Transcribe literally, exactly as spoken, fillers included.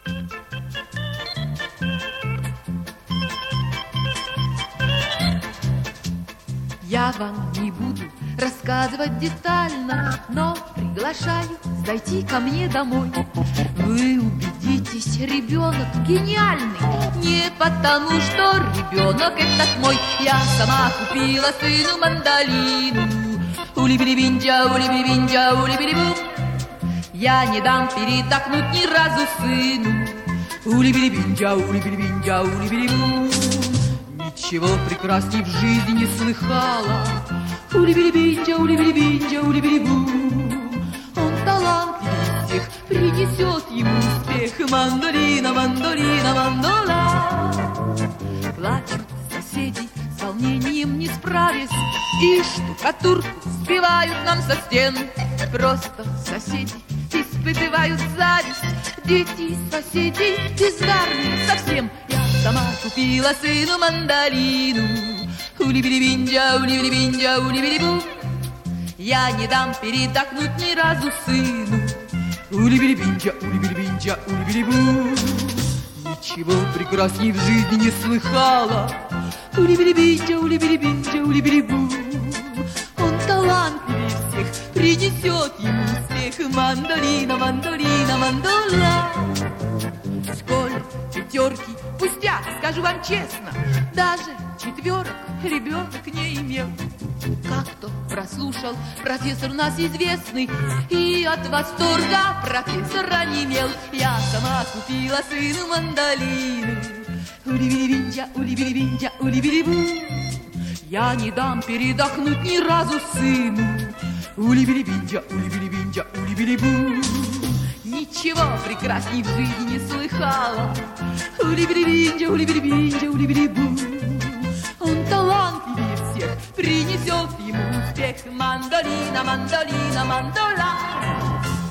Я вам не буду рассказывать детально, но приглашаю зайти ко мне домой. Вы убедитесь, ребенок гениальный, не потому, что ребенок этот мой. Я сама купила сыну мандолину. Ули-били-бинджа, ули-били-бинджа, ули-били-бу. Я не дам передохнуть ни разу сыну. Ули-били-бинджа, ули-били-бинджа, ули-били-бу. Ничего прекрасней в жизни не слыхала. Ули-били-бинджа, ули-били-бинджа, ули-били-бу. Он талантливее всех, принесет ему успех. Мандолина, мандолина, мандола. Плачут соседи, с волнением не справясь, и штукатурку сбивают нам со стен. Просто соседи испытывают зависть. Дети соседей бездарные совсем. Я сама купила сыну мандолину. Ули-били-бинджа, ули-били-бинджа, ули-били-бу. Я не дам передохнуть ни разу сыну. Ули-били-бинджа, ули-били-бинджа, ули-били-бу. Ничего прекрасней в жизни не слыхала. Ули-били-бинджа, ули-били-бинджа, ули-били-бу. Он талантливее всех, принесет ему успех. Мандолина, мандолина, мандола. Сколь пятерки, пустяк, скажу вам честно, даже четверок ребенок не имел. Как-то прослушал профессор у нас известный, и от восторга профессор онемел. Я сама купила сыну мандолину. Ули-били-бинджа, ули-били-бинджа, ули-били-бу. Я не дам передохнуть ни разу сыну. Ули-били-бинджа, ули-били-бинджа, ули-били-бу. Ничего прекрасней в жизни не слыхала. Ули-били-бинджа, ули-били-бинджа, ули-били-бу. Он талантливее всех, принесет ему успех. Мандолина, мандолина, мандола.